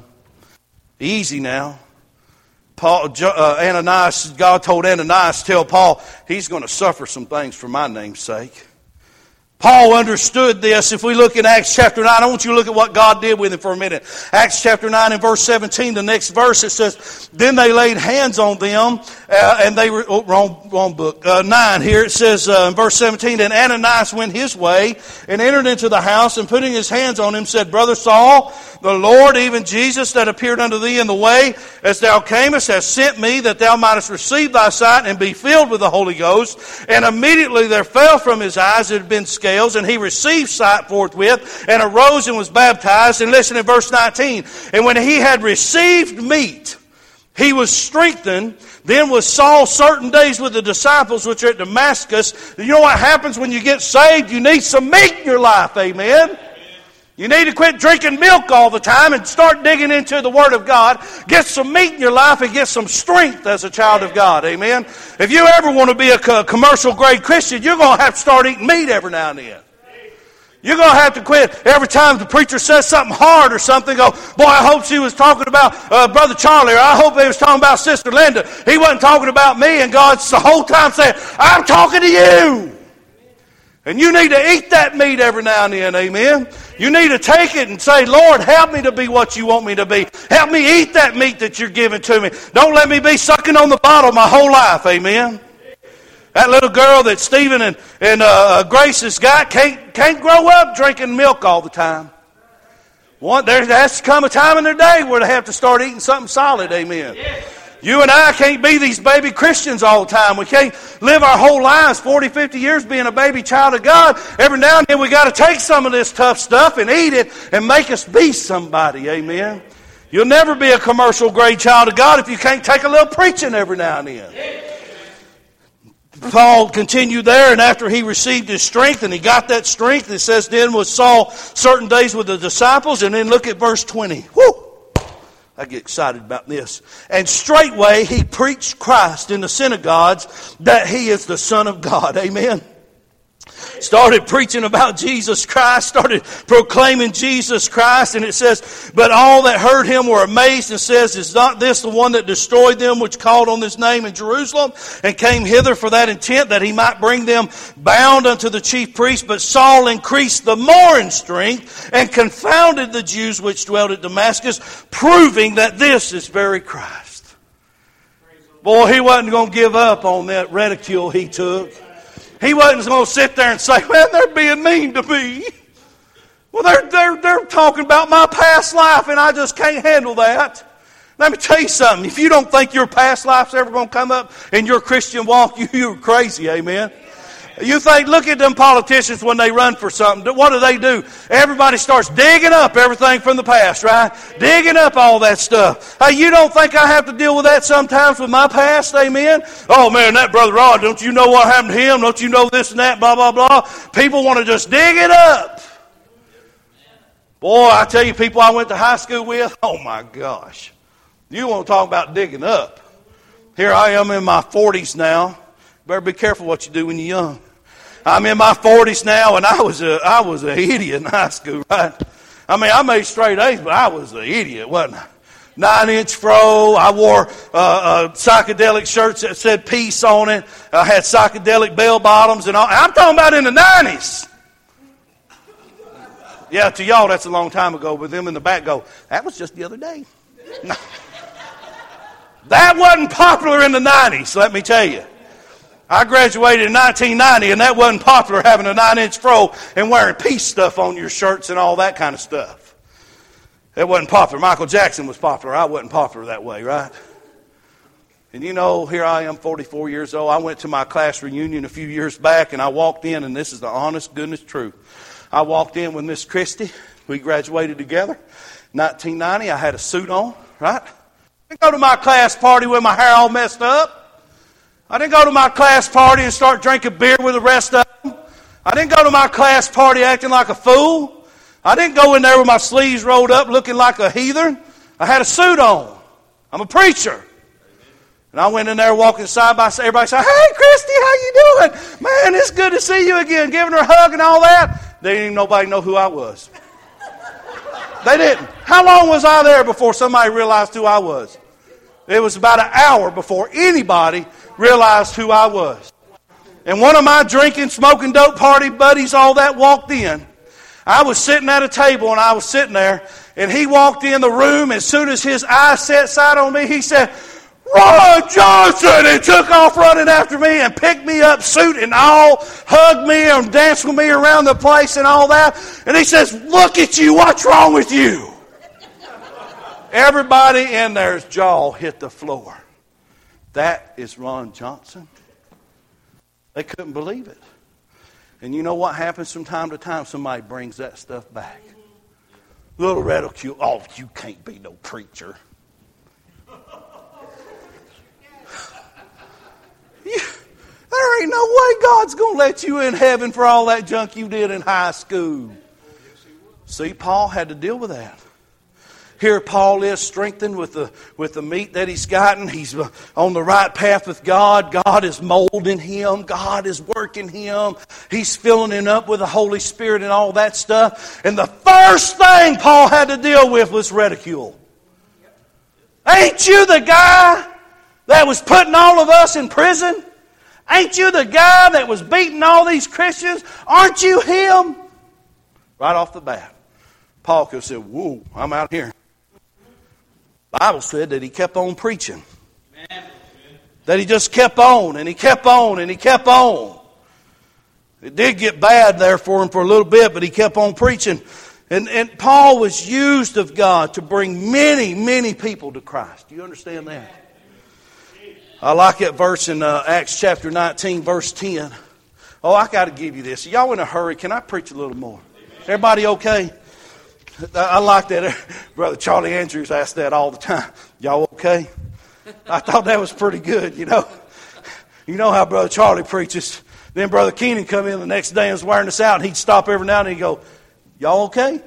Easy now. Paul, uh, Ananias, God told Ananias to tell Paul he's going to suffer some things for my name's sake. Paul understood this. If we look in Acts chapter nine, I want you to look at what God did with him for a minute. Acts chapter nine and verse seventeen, the next verse, it says, then they laid hands on them, uh, and they were, oh, wrong, wrong book, uh, nine here, it says uh, in verse seventeen, and Ananias went his way and entered into the house, and putting his hands on him said, Brother Saul, the Lord, even Jesus, that appeared unto thee in the way, as thou camest, has sent me, that thou mightest receive thy sight and be filled with the Holy Ghost. And immediately there fell from his eyes that had been scales, and he received sight forthwith, and arose and was baptized. And listen in verse nineteen. And when he had received meat, he was strengthened. Then was Saul certain days with the disciples which are at Damascus. You know what happens when you get saved? You need some meat in your life, amen? You need to quit drinking milk all the time and start digging into the Word of God. Get some meat in your life and get some strength as a child of God. Amen? If you ever want to be a commercial grade Christian, you're going to have to start eating meat every now and then. You're going to have to quit every time the preacher says something hard or something. Go, boy, I hope she was talking about uh, Brother Charlie, or I hope they was talking about Sister Linda. He wasn't talking about me, and God's the whole time saying, I'm talking to you. And you need to eat that meat every now and then, amen? You need to take it and say, Lord, help me to be what you want me to be. Help me eat that meat that you're giving to me. Don't let me be sucking on the bottle my whole life, amen? That little girl that Stephen and, and uh, Grace has got can't, can't grow up drinking milk all the time. One, there has to come a time in their day where they have to start eating something solid, amen? You and I can't be these baby Christians all the time. We can't live our whole lives, forty, fifty years, being a baby child of God. Every now and then we got to take some of this tough stuff and eat it and make us be somebody. Amen. You'll never be a commercial grade child of God if you can't take a little preaching every now and then. Paul continued there, and after he received his strength, and he got that strength, it says, then was Saul certain days with the disciples, and then look at verse twenty. Whoo! I get excited about this. And straightway he preached Christ in the synagogues, that he is the Son of God. Amen. Started preaching about Jesus Christ, started proclaiming Jesus Christ, and it says, but all that heard him were amazed, and says, is not this the one that destroyed them which called on this name in Jerusalem, and came hither for that intent, that he might bring them bound unto the chief priests? But Saul increased the more in strength, and confounded the Jews which dwelt at Damascus, proving that this is very Christ. Boy, he wasn't going to give up on that ridicule he took. He wasn't going to sit there and say, man, they're being mean to me. Well, they're, they're, they're talking about my past life, and I just can't handle that. Let me tell you something. If you don't think your past life's ever going to come up in your Christian walk, you, you're crazy, amen? You think, look at them politicians when they run for something. What do they do? Everybody starts digging up everything from the past, right? Digging up all that stuff. Hey, you don't think I have to deal with that sometimes with my past, amen? Oh, man, that Brother Rod, don't you know what happened to him? Don't you know this and that, blah, blah, blah? People want to just dig it up. Boy, I tell you, people I went to high school with, oh, my gosh. You want to talk about digging up. Here I am in my forties now. Better be careful what you do when you're young. I'm in my forties now, and I was a I was an idiot in high school, right? I mean, I made straight A's, but I was an idiot, wasn't I? Nine-inch fro. I wore uh, uh, psychedelic shirts that said peace on it. I had psychedelic bell bottoms and all. I'm talking about in the nineties. Yeah, to y'all, that's a long time ago, but them in the back go, that was just the other day. No. That wasn't popular in the nineties, let me tell you. I graduated in nineteen ninety, and that wasn't popular, having a nine-inch fro and wearing peace stuff on your shirts and all that kind of stuff. That wasn't popular. Michael Jackson was popular. I wasn't popular that way, right? And you know, here I am, forty-four years old. I went to my class reunion a few years back, and I walked in, and this is the honest goodness truth. I walked in with Miss Christie. We graduated together. nineteen ninety, I had a suit on, right? I didn't go to my class party with my hair all messed up. I didn't go to my class party and start drinking beer with the rest of them. I didn't go to my class party acting like a fool. I didn't go in there with my sleeves rolled up looking like a heathen. I had a suit on. I'm a preacher. And I went in there walking side by side. Everybody said, hey, Christy, how you doing? Man, it's good to see you again. Giving her a hug and all that. They didn't even nobody know who I was. They didn't. How long was I there before somebody realized who I was? It was about an hour before anybody realized who I was. And one of my drinking, smoking dope party buddies, all that, walked in. I was sitting at a table, and I was sitting there, and he walked in the room. As soon as his eyes set sight on me, he said, Ron Johnson! And took off running after me and picked me up, suit and all, hugged me and danced with me around the place and all that. And he says, look at you, what's wrong with you? Everybody in there's jaw hit the floor. That is Ron Johnson. They couldn't believe it. And you know what happens from time to time? Somebody brings that stuff back. Little ridicule. Oh, you can't be no preacher. You, there ain't no way God's going to let you in heaven for all that junk you did in high school. See, Paul had to deal with that. Here Paul is strengthened with the with the meat that he's gotten. He's on the right path with God. God is molding him. God is working him. He's filling him up with the Holy Spirit and all that stuff. And the first thing Paul had to deal with was ridicule. Ain't you the guy that was putting all of us in prison? Ain't you the guy that was beating all these Christians? Aren't you him? Right off the bat. Paul could have said, whoa, I'm out here. The Bible said that he kept on preaching. Amen. That he just kept on and he kept on and he kept on. It did get bad there for him for a little bit, but he kept on preaching. And, and Paul was used of God to bring many, many people to Christ. Do you understand that? I like that verse in uh, Acts chapter nineteen, verse ten. Oh, I got to give you this. Are y'all in a hurry? Can I preach a little more? Everybody okay? I like that. Brother Charlie Andrews asked that all the time. Y'all okay? I thought that was pretty good, you know. You know how Brother Charlie preaches. Then Brother Keenan come in the next day and was wearing us out, and he'd stop every now and then and he'd go, y'all okay?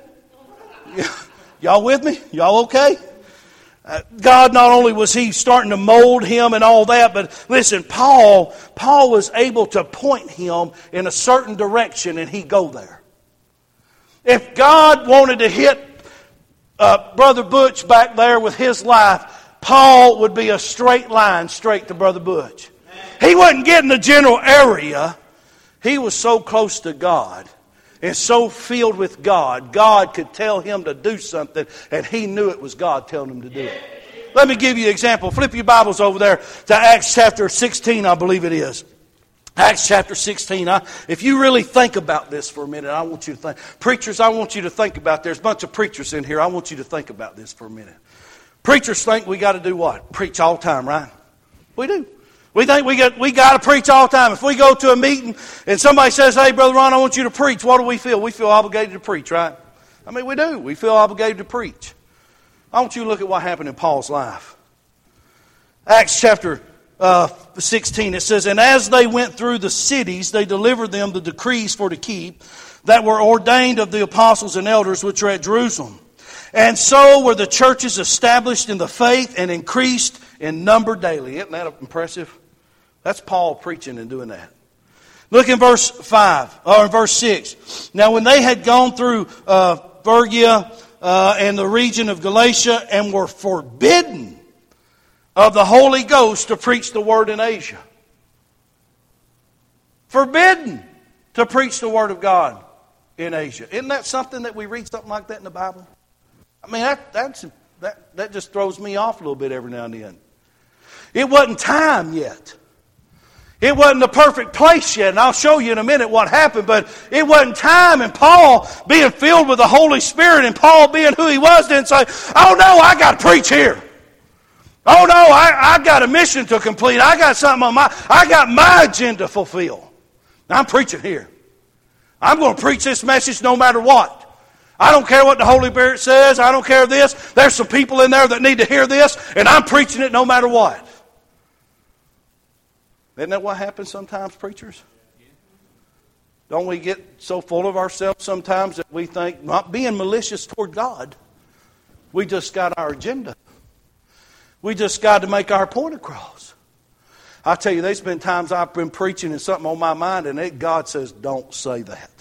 Y'all with me? Y'all okay? Uh, God, not only was he starting to mold him and all that, but listen, Paul, Paul was able to point him in a certain direction and he'd go there. If God wanted to hit uh, Brother Butch back there with his life, Paul would be a straight line straight to Brother Butch. He wasn't getting the general area. He was so close to God and so filled with God, God could tell him to do something and he knew it was God telling him to do it. Let me give you an example. Flip your Bibles over there to Acts chapter sixteen, I believe it is. Acts chapter sixteen. I, if you really think about this for a minute, I want you to think. Preachers, I want you to think about. There's a bunch of preachers in here. I want you to think about this for a minute. Preachers think we got to do what? Preach all the time, right? We do. We think we got we got to preach all the time. If we go to a meeting and somebody says, "Hey, Brother Ron, I want you to preach," what do we feel? We feel obligated to preach, right? I mean, we do. We feel obligated to preach. I want you to look at what happened in Paul's life. Acts chapter Uh, sixteen, it says, and as they went through the cities, they delivered them the decrees for to keep that were ordained of the apostles and elders which are at Jerusalem. And so were the churches established in the faith and increased in number daily. Isn't that impressive? That's Paul preaching and doing that. Look in verse five, or in verse six. Now when they had gone through uh, Phrygia uh, and the region of Galatia and were forbidden of the Holy Ghost to preach the word in Asia. Forbidden to preach the word of God in Asia. Isn't that something that we read something like that in the Bible? I mean, that, that's, that, that just throws me off a little bit every now and then. It wasn't time yet. It wasn't the perfect place yet, and I'll show you in a minute what happened, but it wasn't time, and Paul being filled with the Holy Spirit and Paul being who he was didn't say, oh no, I got to preach here. Oh no, I, I got a mission to complete. I got something on my, I got my agenda to fulfill. I'm preaching here. I'm going to preach this message no matter what. I don't care what the Holy Spirit says. I don't care this. There's some people in there that need to hear this, and I'm preaching it no matter what. Isn't that what happens sometimes, preachers? Don't we get so full of ourselves sometimes that we think, not being malicious toward God, we just got our agenda. We just got to make our point across. I tell you, there's been times I've been preaching and something on my mind, and it, God says, don't say that.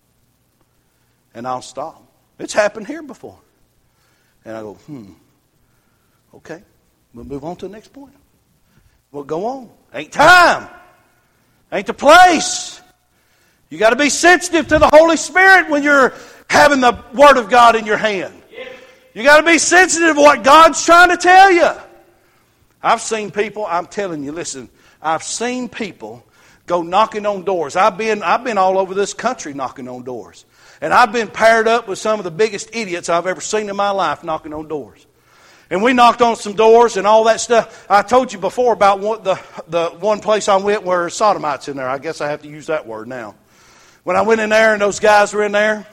And I'll stop. It's happened here before. And I go, hmm, okay, we'll move on to the next point. We'll go on. Ain't time. Ain't the place. You got to be sensitive to the Holy Spirit when you're having the Word of God in your hand. You got to be sensitive to what God's trying to tell you. I've seen people, I'm telling you, listen, I've seen people go knocking on doors. I've been, I've been all over this country knocking on doors. And I've been paired up with some of the biggest idiots I've ever seen in my life knocking on doors. And we knocked on some doors and all that stuff. I told you before about what the, the one place I went where sodomites in there. I guess I have to use that word now. When I went in there and those guys were in there,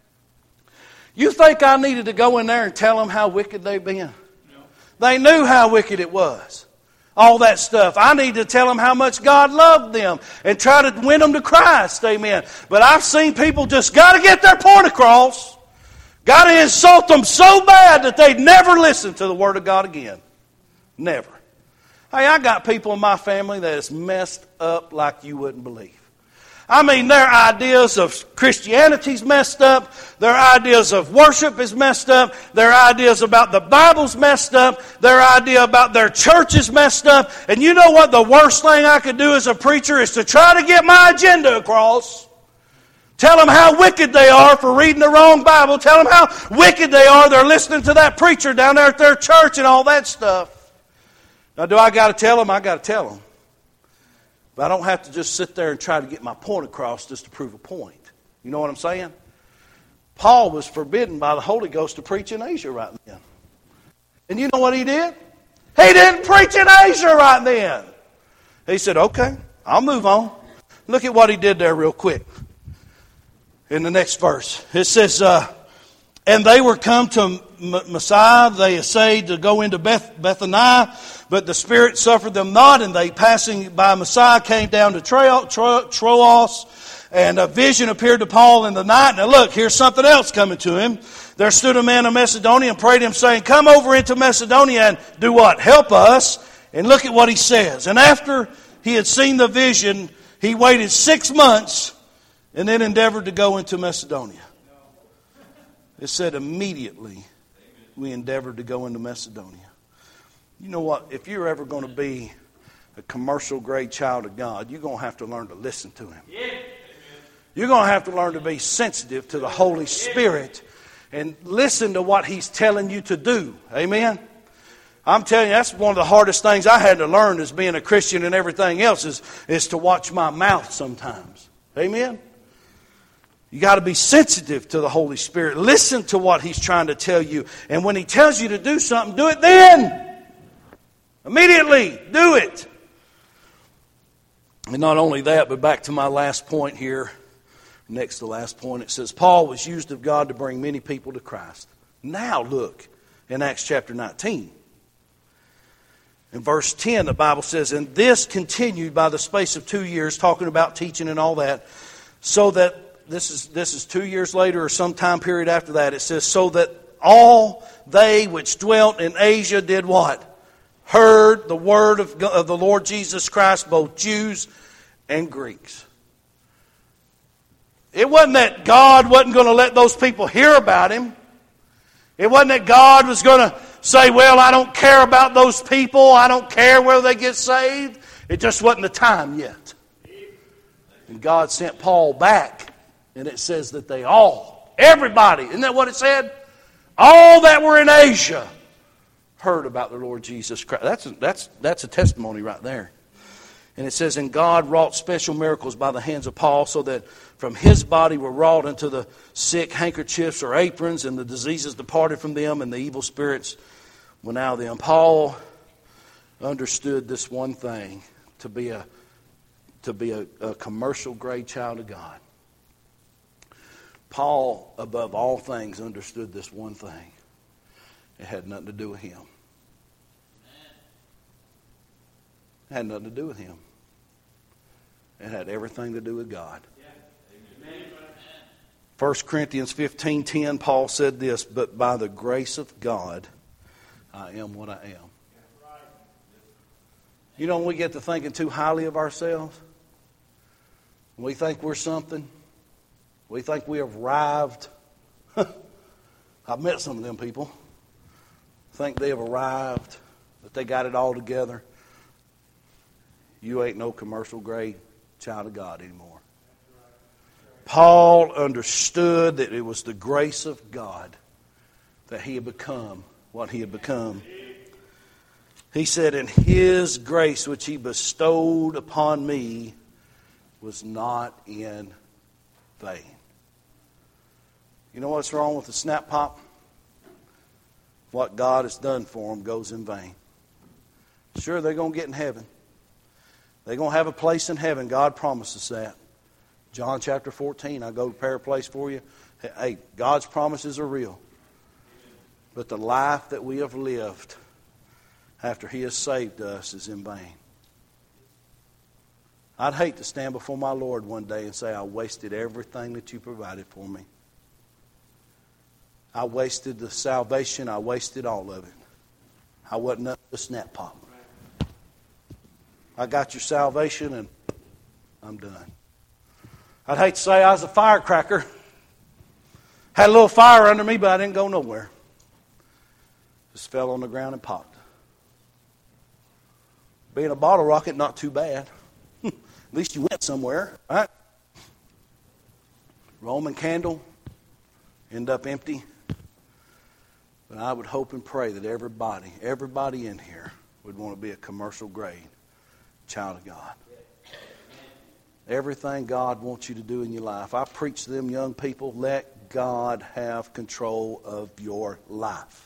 you think I needed to go in there and tell them how wicked they've been? No. They knew how wicked it was. All that stuff. I need to tell them how much God loved them and try to win them to Christ. Amen. But I've seen people just got to get their point across. Got to insult them so bad that they'd never listen to the Word of God again. Never. Hey, I got people in my family that is messed up like you wouldn't believe. I mean, their ideas of Christianity's messed up. Their ideas of worship is messed up. Their ideas about the Bible's messed up. Their idea about their church is messed up. And you know what the worst thing I could do as a preacher is to try to get my agenda across. Tell them how wicked they are for reading the wrong Bible. Tell them how wicked they are. They're listening to that preacher down there at their church and all that stuff. Now, do I got to tell them? I got to tell them. But I don't have to just sit there and try to get my point across just to prove a point. You know what I'm saying? Paul was forbidden by the Holy Ghost to preach in Asia right then. And you know what he did? He didn't preach in Asia right then. He said, okay, I'll move on. Look at what he did there real quick. In the next verse, it says, uh, and they were come to Messiah. They essayed to go into Beth, Bethany, but the Spirit suffered them not. And they, passing by Messiah, came down to Tro- Tro- Troas. And a vision appeared to Paul in the night. Now look, here's something else coming to him. There stood a man of Macedonia and prayed him, saying, come over into Macedonia and do what? Help us. And look at what he says. And after he had seen the vision, he waited six months and then endeavored to go into Macedonia. It said immediately we endeavored to go into Macedonia. You know what? If you're ever going to be a commercial grade child of God, you're going to have to learn to listen to Him. You're going to have to learn to be sensitive to the Holy Spirit and listen to what He's telling you to do. Amen? I'm telling you, that's one of the hardest things I had to learn as being a Christian and everything else is, is to watch my mouth sometimes. Amen? You got to be sensitive to the Holy Spirit. Listen to what He's trying to tell you. And when He tells you to do something, do it then. Immediately, do it. And not only that, but back to my last point here. Next to the last point, it says, Paul was used of God to bring many people to Christ. Now look in Acts chapter nineteen. In verse ten, the Bible says, and this continued by the space of two years, talking about teaching and all that, so that This is this is two years later or some time period after that. It says, so that all they which dwelt in Asia did what? Heard the word of, God, of the Lord Jesus Christ, both Jews and Greeks. It wasn't that God wasn't going to let those people hear about Him. It wasn't that God was going to say, well, I don't care about those people. I don't care whether they get saved. It just wasn't the time yet. And God sent Paul back, and it says that they all, everybody, isn't that what it said? All that were in Asia heard about the Lord Jesus Christ. That's a, that's, that's a testimony right there. And it says, and God wrought special miracles by the hands of Paul, so that from his body were wrought unto the sick handkerchiefs or aprons, and the diseases departed from them, and the evil spirits went out of them. Paul understood this one thing, to be a to be a, a commercial grade child of God. Paul, above all things, understood this one thing. It had nothing to do with him. It had nothing to do with him. It had everything to do with God. First Corinthians fifteen ten, Paul said this, but by the grace of God, I am what I am. You know, when we get to thinking too highly of ourselves, we think we're something, we think we have arrived. I've met some of them people. Think they have arrived, that they got it all together. You ain't no commercial grade child of God anymore. Paul understood that it was the grace of God that he had become what he had become. He said, and His grace which He bestowed upon me was not in vain. You know what's wrong with the snap pop? What God has done for them goes in vain. Sure, they're going to get in heaven. They're going to have a place in heaven. God promises that. John chapter fourteen, I go to prepare a place for you. Hey, God's promises are real. But the life that we have lived after He has saved us is in vain. I'd hate to stand before my Lord one day and say, I wasted everything that You provided for me. I wasted the salvation. I wasted all of it. I wasn't up to snap pop. I got your salvation and I'm done. I'd hate to say I was a firecracker. Had a little fire under me, but I didn't go nowhere. Just fell on the ground and popped. Being a bottle rocket, not too bad. At least you went somewhere, right? Roman candle, end up empty. But I would hope and pray that everybody, everybody in here would want to be a commercial grade child of God. Everything God wants you to do in your life. I preach to them young people, let God have control of your life.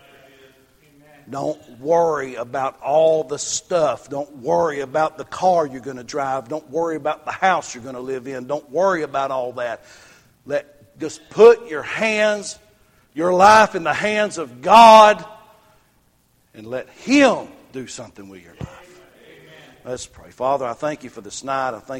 Don't worry about all the stuff. Don't worry about the car you're going to drive. Don't worry about the house you're going to live in. Don't worry about all that. Let just put your hands, your life in the hands of God, and let Him do something with your life. Let's pray. Father, I thank You for this night. I thank